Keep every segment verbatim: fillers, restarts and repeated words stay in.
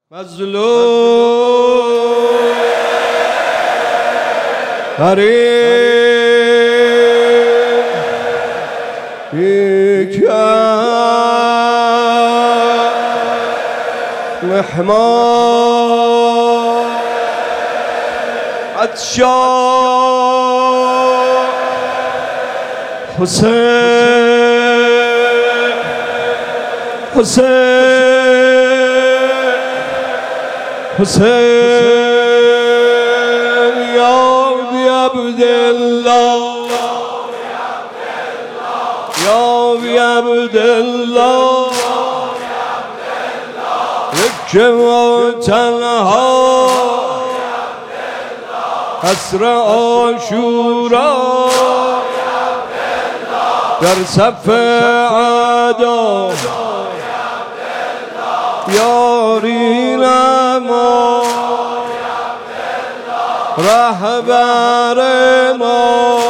مظلوم غریب یکم مهمان عطشان حسین حسین حسین یا بی عبدالله یا بی عبدالله یک و تنها حسر عاشورا در صف عدا یاری نما رهبر ما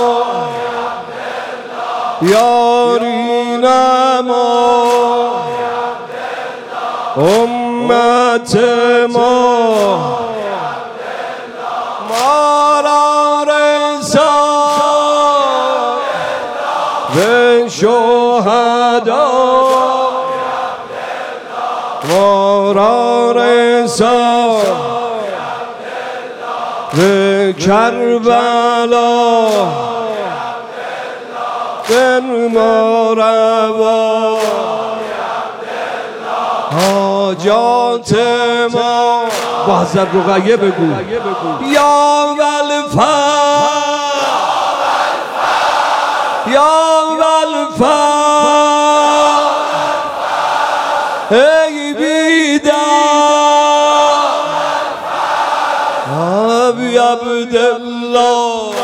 یاری نما امت ما ما را رسان به شهدا ما را رسان به کربلا دل ما روا حاجات ما با حضرت رقیه بگو یا ولفا یا ولفا ای بیدار ابی عبدالله